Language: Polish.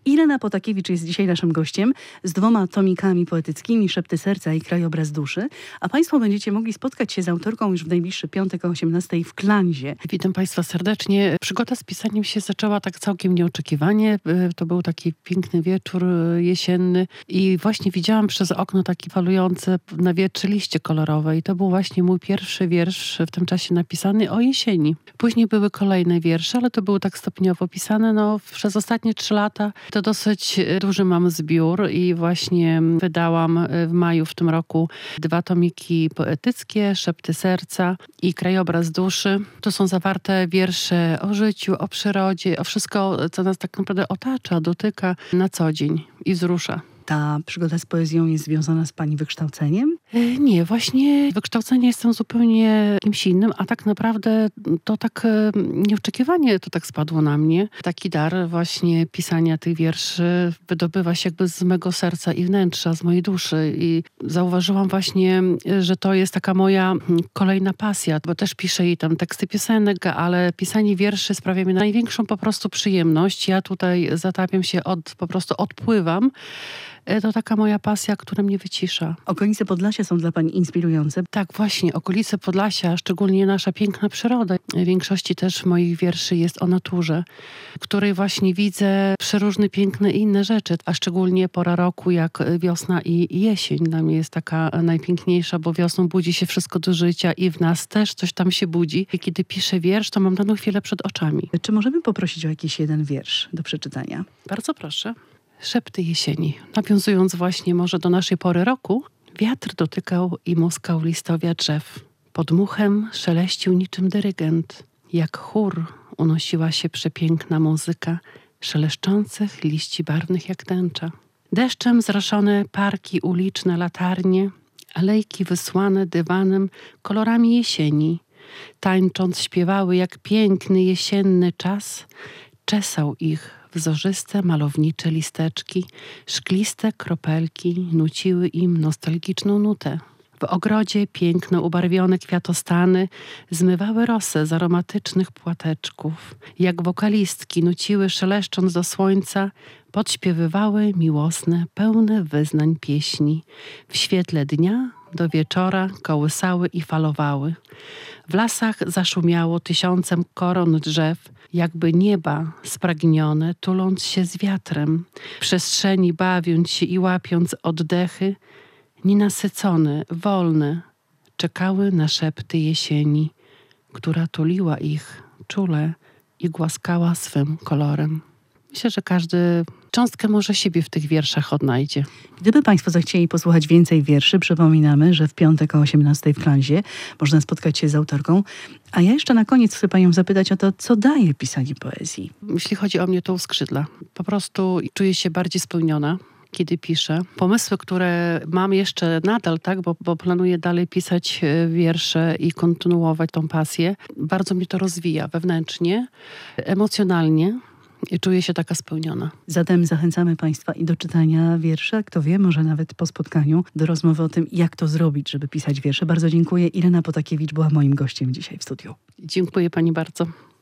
Irena Potakiewicz jest dzisiaj naszym gościem z 2 tomikami poetyckimi Szepty serca i Krajobraz duszy. A Państwo będziecie mogli spotkać się z autorką już w najbliższy piątek o 18:00 w Klanzie. Witam Państwa serdecznie. Przygoda z pisaniem się zaczęła tak całkiem nieoczekiwanie. To był taki piękny wieczór jesienny i właśnie widziałam przez okno takie falujące na wietrze liście kolorowe i to był właśnie mój pierwszy wiersz w tym czasie napisany o jesieni. Później były kolejne wiersze, ale to było tak stopniowo pisane. Przez ostatnie 3 lata to dosyć duży mam zbiór i właśnie wydałam w maju w tym roku 2 tomiki poetyckie, Szepty serca i Krajobraz duszy. To są zawarte wiersze o życiu, o przyrodzie, o wszystko, co nas tak naprawdę otacza, dotyka na co dzień i wzrusza. Ta przygoda z poezją jest związana z Pani wykształceniem? Nie, właśnie wykształcenie jestem zupełnie kimś innym, a tak naprawdę to tak nieoczekiwanie to tak spadło na mnie. Taki dar właśnie pisania tych wierszy wydobywa się jakby z mego serca i wnętrza, z mojej duszy i zauważyłam właśnie, że to jest taka moja kolejna pasja, bo też piszę jej tam teksty piosenek, ale pisanie wierszy sprawia mi największą po prostu przyjemność. Ja tutaj zatapiam się, po prostu odpływam. To taka moja pasja, która mnie wycisza. Okolice Podlasia są dla Pani inspirujące? Tak, właśnie. Okolice Podlasia, szczególnie nasza piękna przyroda. W większości też moich wierszy jest o naturze, w której właśnie widzę przeróżne piękne i inne rzeczy, a szczególnie pora roku jak wiosna i jesień. Dla mnie jest taka najpiękniejsza, bo wiosną budzi się wszystko do życia i w nas też coś tam się budzi. I kiedy piszę wiersz, to mam daną chwilę przed oczami. Czy możemy poprosić o jakiś jeden wiersz do przeczytania? Bardzo proszę. Szepty jesieni. Nawiązując właśnie może do naszej pory roku, wiatr dotykał i muskał listowia drzew. Pod muchem szeleścił niczym dyrygent. Jak chór unosiła się przepiękna muzyka szeleszczących liści barwnych jak tęcza. Deszczem zraszone parki uliczne, latarnie, alejki wysłane dywanem kolorami jesieni. Tańcząc śpiewały jak piękny jesienny czas, czesał ich wzorzyste, malownicze listeczki, szkliste kropelki nuciły im nostalgiczną nutę. W ogrodzie piękno ubarwione kwiatostany zmywały rosę z aromatycznych płateczków. Jak wokalistki nuciły szeleszcząc do słońca, podśpiewywały miłosne, pełne wyznań pieśni. W świetle dnia do wieczora kołysały i falowały. W lasach zaszumiało 1000 koron drzew, jakby nieba spragnione, tuląc się z wiatrem, w przestrzeni bawiąc się i łapiąc oddechy, nienasycone, wolne, czekały na szepty jesieni, która tuliła ich czule i głaskała swym kolorem. Myślę, że każdy cząstkę może siebie w tych wierszach odnajdzie. Gdyby Państwo zechcieli posłuchać więcej wierszy, przypominamy, że w piątek o 18:00 w Klanzie można spotkać się z autorką. A ja jeszcze na koniec chcę Panią zapytać o to, co daje pisanie poezji. Jeśli chodzi o mnie, to uskrzydla. Po prostu czuję się bardziej spełniona, kiedy piszę. Pomysły, które mam jeszcze nadal, tak, bo planuję dalej pisać wiersze i kontynuować tą pasję. Bardzo mnie to rozwija wewnętrznie, emocjonalnie. I czuję się taka spełniona. Zatem zachęcamy Państwa i do czytania wiersza. Kto wie, może nawet po spotkaniu do rozmowy o tym, jak to zrobić, żeby pisać wiersze. Bardzo dziękuję. Irena Potakiewicz była moim gościem dzisiaj w studiu. Dziękuję Pani bardzo.